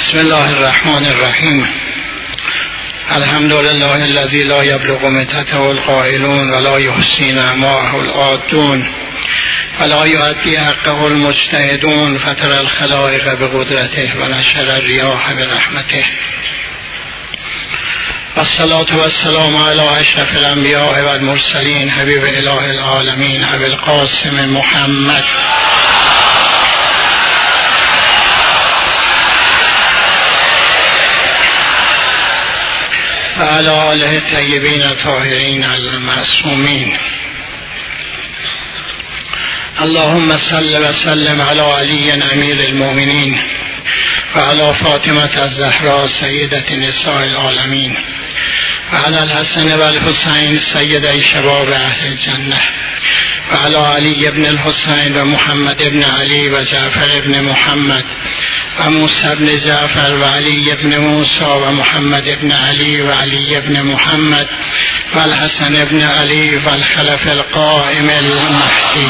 بسم الله الرحمن الرحیم. الحمد لله الذي لا يبلغ متته القائلون ولا يحصي نعماءه العادون ولا يؤدي حقه المجتهدون فترى الخلائق بقدرته ونشر الرياح برحمته والصلاة والسلام على أشرف الأنبياء والمرسلين حبيب إله العالمين أبي القاسم محمد وعلى آله الطيبين الطاهرين المعصومين. اللهم صل وسلم على علي أمير المؤمنين وعلى فاطمة الزهراء سيدة نساء العالمين وعلى الحسن والحسين سيدي شباب أهل الجنة وعلى علي بن الحسين ومحمد بن علي وجعفر بن محمد وموسى بن جعفر وعلي بن موسى ومحمد بن علي وعلي بن محمد والحسن بن علي والخلف القائم المهدي.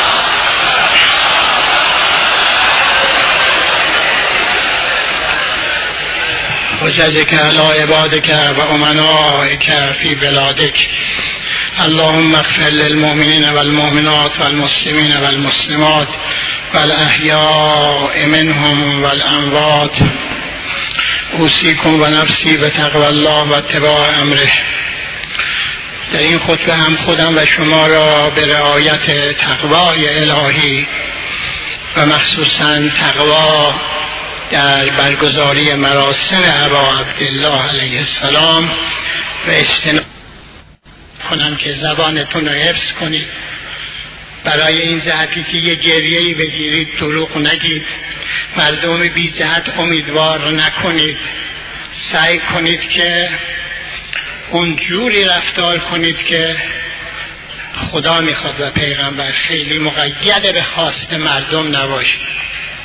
حججك على عبادك وأمنائك في بلادك. اللهم اغفر للمؤمنين والمؤمنات والمسلمين والمسلمات والأحياء منهم والأموات. اوصیکم و نفسی به تقوی الله و اتباع امره. در این خطبه هم خودم و شما را به رعایت تقوای الهی و مخصوصاً تقوا در برگزاری مراسم ابا عبدالله علیه السلام و اجتناب کنم که زبانتون رو حفظ کنید. برای این جهتی که یه گریه‌ای بگیرید، دروغ نگید، مردم بی جهت امیدوار نکنید، سعی کنید که اون جوری رفتار کنید که خدا میخواد و پیغمبر، خیلی مقید به خواست مردم نباشید.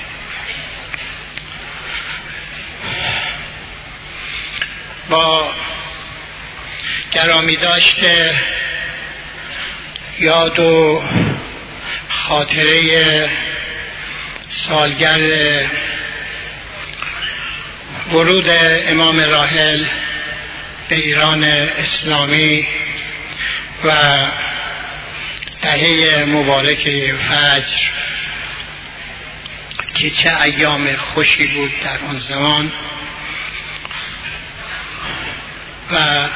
با گرامی داشته یاد و خاطره سالگرد ورود امام راحل به ایران اسلامی و دهه مبارک فجر که چه ایام خوشی بود در آن زمان، و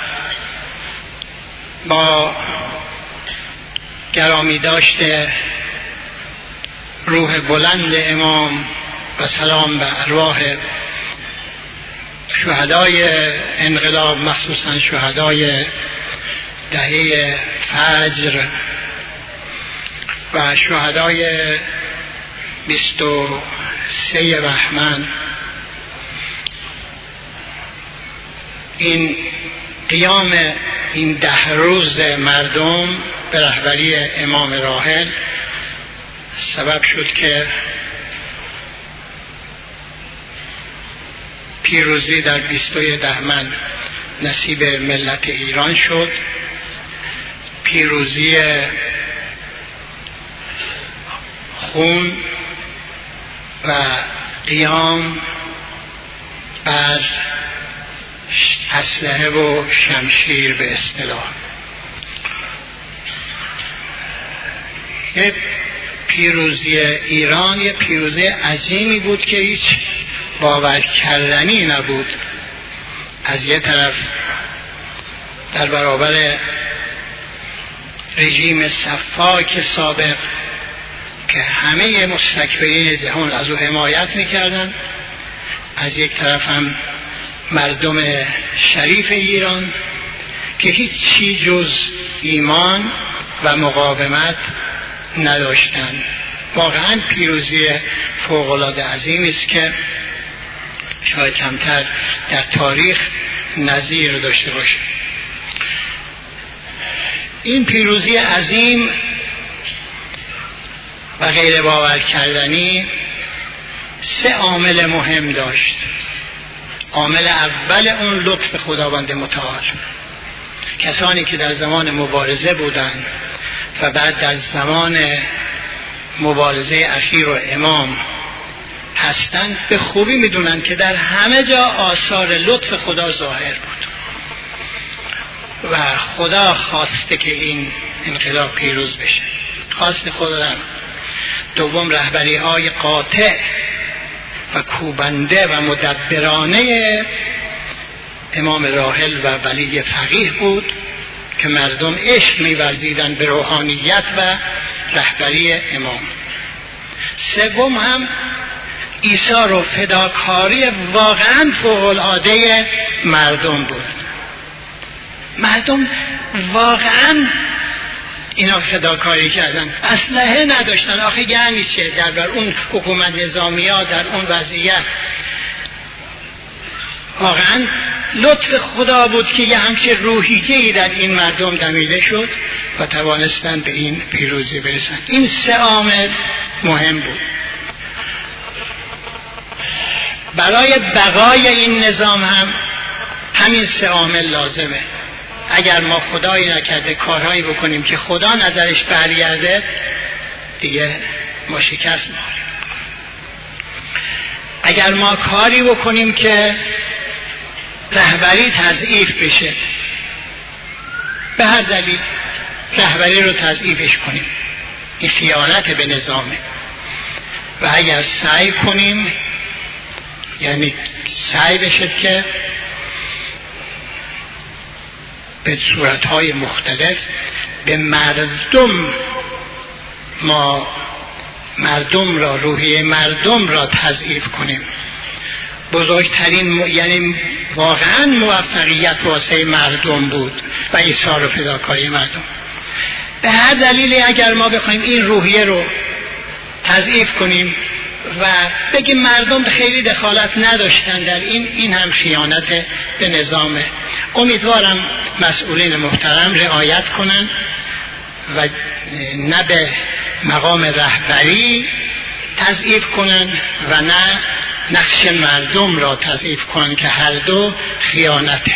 با گرامی داشته روح بلند امام و سلام به ارواح شهدای انقلاب، مخصوصا شهدای دهه فجر و شهدای 23 بهمن، این قیام این 10 روز مردم به رهبری امام راحل سبب شد که پیروزی در 22 بهمن نصیب ملت ایران شد. پیروزی خون و قیام بر اسلحه و شمشیر به اصطلاح. یه پیروزی ایران یه پیروزی عظیمی بود که هیچ باور کردنی نبود. از یه طرف در برابر رژیم صفاک سابق که همه مستکبرین جهان از او حمایت میکردن، از یک طرف هم مردم شریف ایران که هیچ چی جز ایمان و مقاومت نداشتند. واقعا پیروزی فوق‌العاده عظیمی است که شاید کمتر در تاریخ نظیر داشته باشه. این پیروزی عظیم و غیر باور کردنی 3 عامل مهم داشت. عامل اول اون لطف خداوند متعال. کسانی که در زمان مبارزه بودند و بعد در زمان مبارزه اخیر و امام هستند به خوبی میدونن که در همه جا آثار لطف خدا ظاهر بود و خدا خواسته که این انقلاب پیروز بشه، خواست خدا. دوم، رهبری های قاطع و کوبنده و مدبرانه امام راحل و ولی فقیه بود که مردم عشق می‌ورزیدند به روحانیت و رهبری امام. سوم هم ایثار و فداکاری واقعا فوق‌العاده مردم بود. مردم واقعا اینا فداکاری کردن، اسلحه نداشتن. آخه یعنی چه؟ در اون حکومت نظامی ها، در اون وضعیت واقعا لطف خدا بود که یه همچه روحیه‌ای در این مردم دمیده شد و توانستن به این پیروزی برسن. این سه عامل مهم بود. برای بقای این نظام هم همین سه عامل لازمه. اگر ما خدایی نکرده کارهایی بکنیم که خدا نظرش برگرده، دیگه ما شکست می‌خوریم. اگر ما کاری بکنیم که رهبری تضعیف بشه، به هر دلیل رهبری رو تضعیفش کنیم، این خیانت به نظامه. و اگر سعی کنیم، یعنی سعی بشه که به صورتهای مختلف به مردم را روحیه مردم را تضعیف کنیم، بزرگترین یعنی واقعا موفقیت واسه مردم بود و ایثار و فداکاری مردم. به هر دلیلی اگر ما بخوایم این روحیه رو تضعیف کنیم و بگیم مردم خیلی دخالت نداشتن در این هم خیانت به نظامه. امیدوارم مسئولین محترم رعایت کنن و نه به مقام رهبری تضعیف کنن و نه نقش مردم را تضعیف کنن که هر دو خیانته.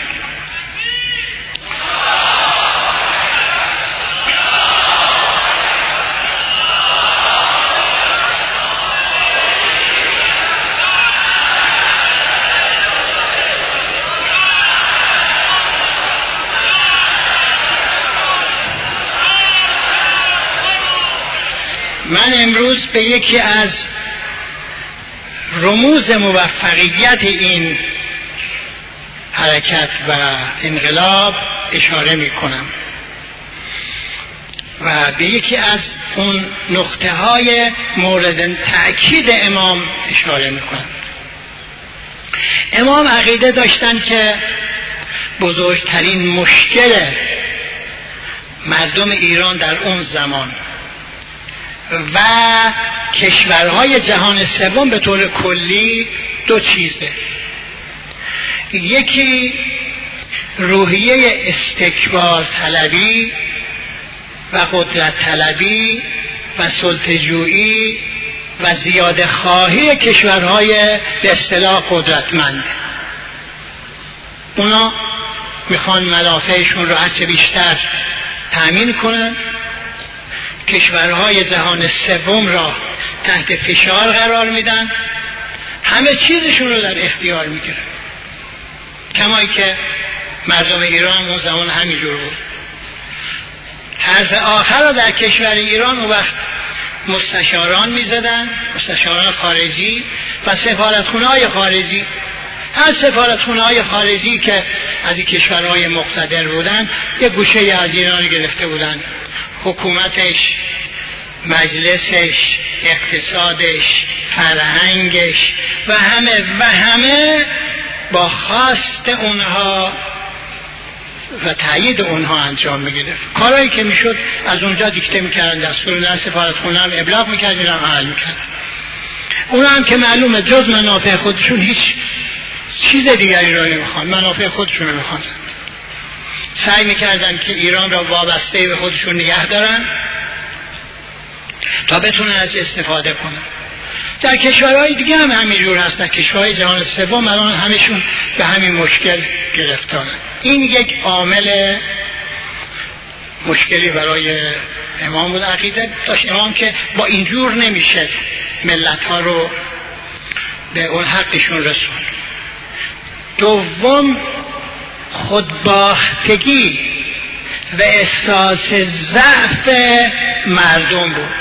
من امروز به یکی از رموز موفقیت این حرکت و انقلاب اشاره می کنم و به یکی از اون نقطه های مورد تأکید امام اشاره می کنم. امام عقیده داشتن که بزرگترین مشکل مردم ایران در اون زمان و کشورهای جهان سوم به طور کلی دو چیزه. یکی روحیه استکبار طلبی و قدرت طلبی و سلطه‌جویی و زیاده خواهی کشورهای به اصطلاح قدرتمند. اونا میخوان منافعشون رو هرچه بیشتر تأمین کنن، کشورهای جهان سوم را تحت فشار قرار میدن، همه چیزشون رو در اختیار میگیرن. کمایی که مردم ایران اون زمان همینجور بود. حرف آخر را در کشور ایران اون وقت مستشاران میزدن، مستشاران خارجی و سفارتخونه‌های خارجی. هر سفارتخونه‌های خارجی که از این کشورهای مقتدر بودن یک گوشه از ایران گرفته بودن، حکومتش، مجلسش، اقتصادش، فرهنگش و همه با خواست اونها و تایید اونها انجام میگیره. کارهایی که میشد از اونجا دیکته میکردن، دستور میدن، سفارتخونه هم ابلاغ میکرد، میرم عمل میکرد. اونا هم که معلومه جز منافع خودشون هیچ چیز دیگری رو نمیخوان، منافع خودشون رو میخوان. سعی میکردن که ایران را وابسته به خودشون نگه دارن تا بتونن از استفاده کنن. در کشورهای دیگه هم همینجور هست. در کشورهای جهان سوم الان همشون به همین مشکل گرفتارن. این یک عامل مشکلی برای امام بود. عقیده داشت امام که با اینجور نمیشه ملت ها رو به اون حقشون رسون. دوم خودباختگی و احساس ضعف مردم بود.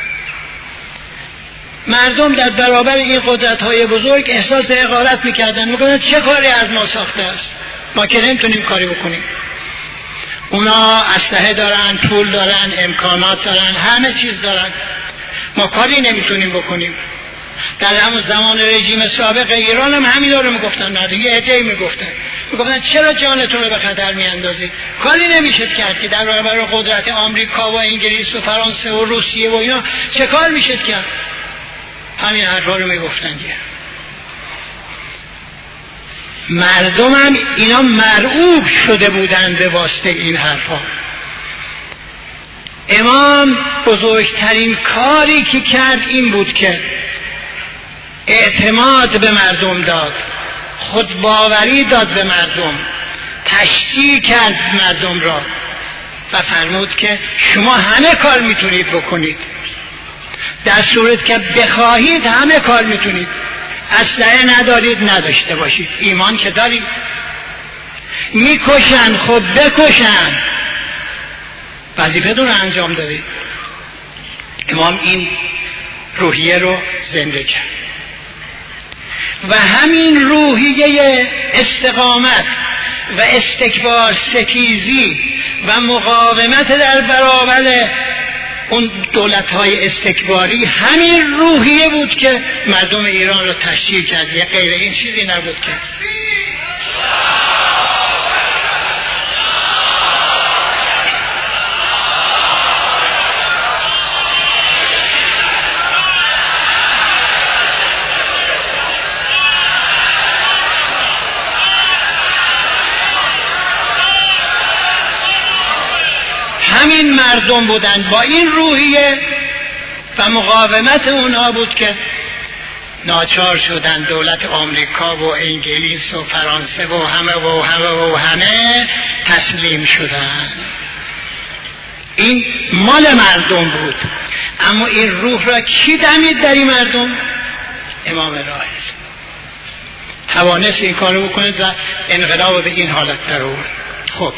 مردم در برابر این قدرت‌های بزرگ احساس حقارت می‌کردن، می‌گفتن چه کاری از ما ساخته است، ما که نمی‌تونیم کاری بکنیم. اونا اسلحه دارن، پول دارن، امکانات دارن، همه چیز دارن، ما کاری نمی‌تونیم بکنیم. در همون زمان رژیم سابق ایران هم همینا رو میگفتن، نه یه عده‌ای میگفتن چرا جانتون رو به خطر میاندازید؟ کاری نمیشه کرد که در برابر قدرت آمریکا و انگلیس و فرانسه و روسیه و اینا چه کار میشه کرد؟ همین حرفا رو میگفتن دیگه. مردم هم اینا مرعوب شده بودن به واسطه این حرفا. امام بزرگترین کاری که کرد این بود که اعتماد به مردم داد، خودباوری داد به مردم، تشجیع کرد مردم را و فرمود که شما همه کار میتونید بکنید، در صورت که بخواهید همه کار میتونید. اسلحه ندارید نداشته باشید، ایمان که دارید. میکشن خب بکشن، وظیفتون رو انجام دادید. امام این روحیه رو زنده کرد و همین روحیه استقامت و استکبار ستیزی و مقاومت در برابر اون دولت‌های استکباری، همین روحیه بود که مردم ایران رو تشجیع کرد، یه غیر این چیزی نبود که. همین مردم بودن با این روحیه و مقاومت اونها بود که ناچار شدن دولت آمریکا و انگلیس و فرانسه و همه تسلیم شدن. این مال مردم بود، اما این روح را کی دمید در این مردم؟ امام راحل توانست این کارو بکنه و انقلاب به این حالت در آورد. خب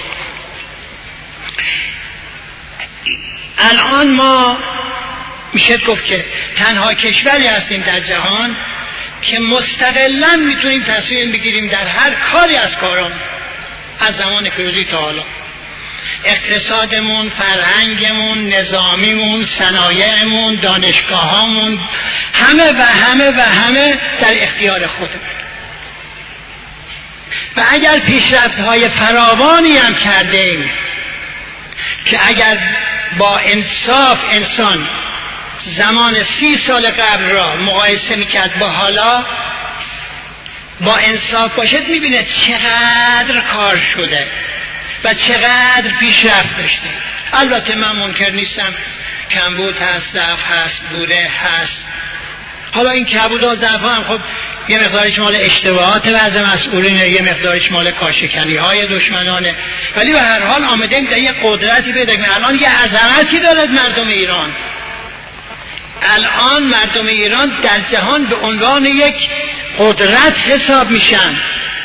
الان ما میشه گفت که تنها کشوری هستیم در جهان که مستقلاً میتونیم تصمیم بگیریم در هر کاری از کاران، از زمان پیروزی تا حالا. اقتصادمون، فرهنگمون، نظامیمون، صنایعمون، دانشگاهامون، همه در اختیار خودمون. و اگر پیشرفت‌های فراوانی هم کردیم که اگر با انصاف انسان زمان 30 سال قبل را مقایسه میکرد با حالا، با انصاف باشد میبینه چقدر کار شده و چقدر پیشرفت داشته. البته من منکر نیستم، کمبود هست، ضعف هست، بوره هست. حالا این کمبود و ضعف هم خب یه مقدارش مال اشتباهات بعض مسئولینه، یه مقدارش مال کارشکنی های دشمنانه، ولی به هر حال آمدیم در یه قدرتی پیدا کنیم. الان یه عظمتی دارد مردم ایران. الان مردم ایران در جهان به عنوان یک قدرت حساب میشن.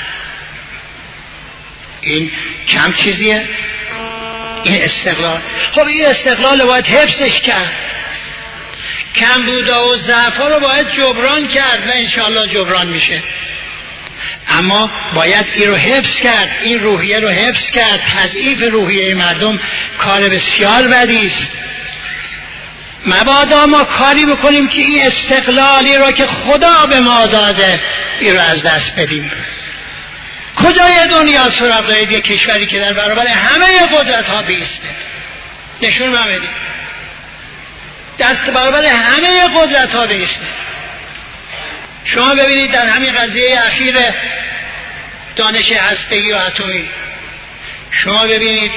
این کم چیزیه این استقلال. خب این استقلال باید حفظش کرد، کمبودا و ضعف‌ها رو باید جبران کرد و انشاءالله جبران میشه. اما باید این رو حفظ کرد، این روحیه رو حفظ کرد. تضعیف روحیه مردم کار بسیار بدی است. مبادا ما کاری بکنیم که این استقلالی رو که خدا به ما داده این رو از دست بدیم. کجای دنیا سراغ دارید یک کشوری که در برابر همه قدرت ها بیسته؟ نشون من بدید. در برابر همه قدرت ها بیسته. شما ببینید در همین قضیه اخیر دانش هسته‌ای و اتمی، شما ببینید.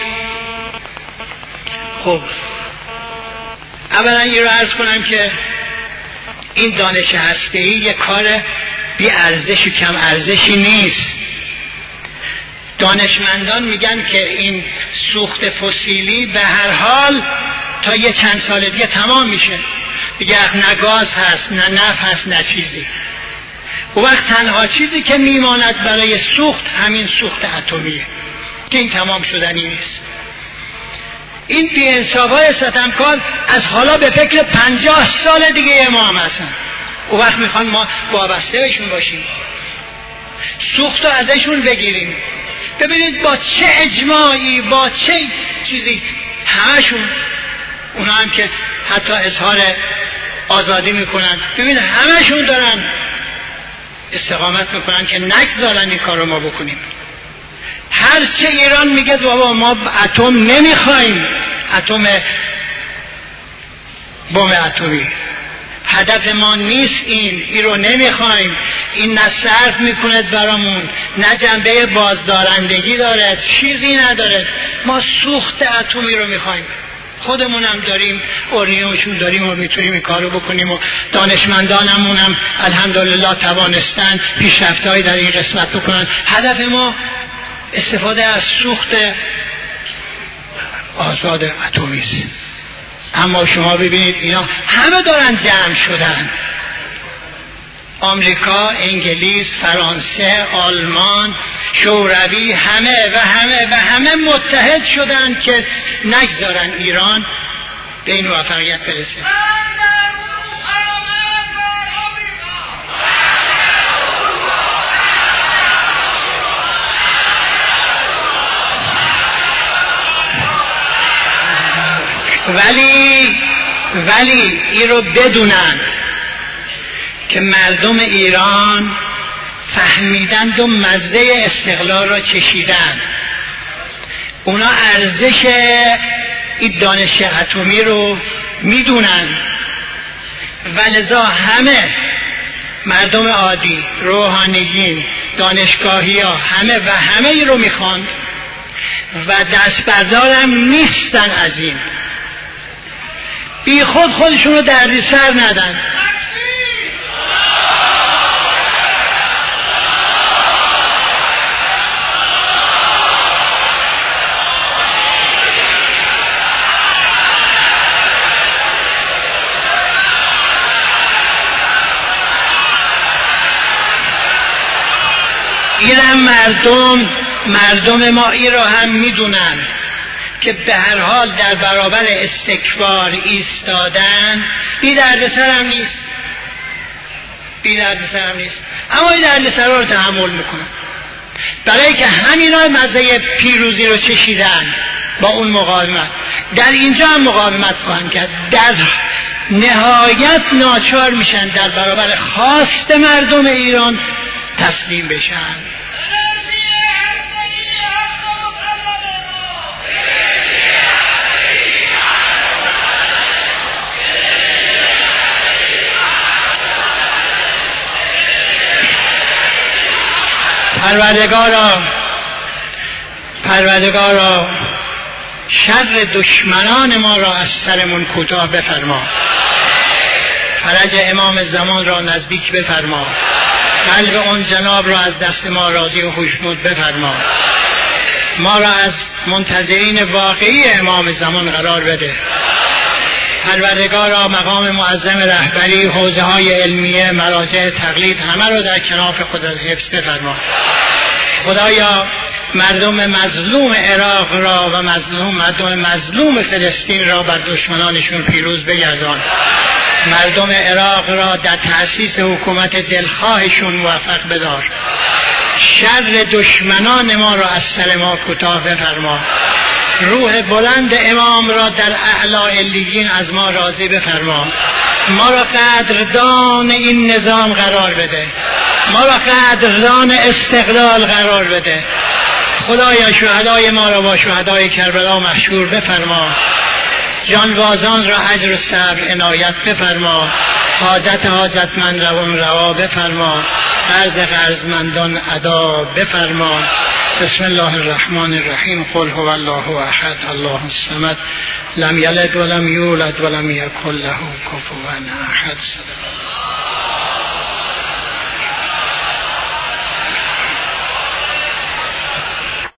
خب اولا این رو عرض کنم که این دانش هسته‌ای یک کار بی ارزش و کم ارزشی نیست. دانشمندان میگن که این سوخت فسیلی به هر حال تا یه چند سال دیگه تمام میشه دیگه، نه گاز هست، نه نفت هست، نه چیزی. اون وقت تنها چیزی که میماند برای سوخت همین سوخت اتمیه که این تمام شدنی نیست. این بی‌انصافای ستمکار از حالا به فکر 50 سال دیگه ما هم هستن. اون وقت میخوان ما وابسته بهشون باشیم، سوخت رو ازشون بگیریم. ببینید با چه اجماعی، با چه چیزی همشون، اونا هم که حتی اظهار آزادی میکنن، ببینید همشون دارن استقامت میکنن که نگذارن این کار رو ما بکنیم. هرچه ایران میگه بابا ما اتم نمیخوایم، اتم بمب اتمی هدف ما نیست، این رو نمیخوایم، این نه صرف میکنه برامون، نه جنبه بازدارندگی داره، چیزی نداره، ما سوخت اتمی رو میخوایم. خودمونم داریم، اورنیومشون داریم و میتونیم این کارو بکنیم و دانشمندانمون هم الحمدلله توانستن پیشرفت‌هایی در این قسمت بکنن. هدف ما استفاده از سوخت آزاد اتمی است. اما شما ببینید اینا همه دارن جمع شدن، آمریکا، انگلیس، فرانسه، آلمان، شوروی، همه متحد شدن که نگذارن ایران به این موفقیت برسه. ولی این رو بدونن که مردم ایران فهمیدند و مزه استقلال را چشیدن. اونا ارزش این دانش اتمی رو میدونن و لذا همه مردم عادی، روحانیین، دانشگاهی ها همه ای رو میخوان و دست بردارم نیستن از این. بی خودشون رو دردی سر ندن. اینم مردم ما این رو هم میدونن که به هر حال در برابر استکبار ایستادن بی دردسر هم نیست، اما این دردسر رو تحمل میکنن برای که همینا مزه پیروزی رو چشیدن با اون مقاومت. در اینجا هم مقاومت خواهند کرد، در نهایت ناچار میشن در برابر خواست مردم ایران تسلیم بشن. پروردگارا شر دشمنان ما را از سرمون کوتاه بفرما، فرج امام زمان را نزدیک بفرما، قلب اون جناب را از دست ما راضی و خوشنود بفرما، ما را از منتظرین واقعی امام زمان قرار بده. پروردگارا مقام معظم رهبری، حوزه های علمیه، مراجع تقلید همه را در کنار خودت حفظ بفرما. خدایا مردم مظلوم عراق را و مردم مظلوم فلسطین را بر دشمنانشون پیروز بگردان. مردم عراق را در تأسیس حکومت دلخواهشون موفق بدار. شر دشمنان ما را از سر ما کوتاه بفرما. روح بلند امام را در اعلی علیین از ما راضی بفرما. ما را قدردان این نظام قرار بده، ما را قدردان استقلال قرار بده. خدایا شهدای ما را با شهدای کربلا محشور بفرما. جانبازان را اجر و صبر عنایت بفرما. حاجتمند روان روا بفرما. قرضمندان ادا بفرما. بسم الله الرحمن الرحیم. قل هو الله احد الله الصمد لم یلد ولم یولد ولم یکن له کفوا احد.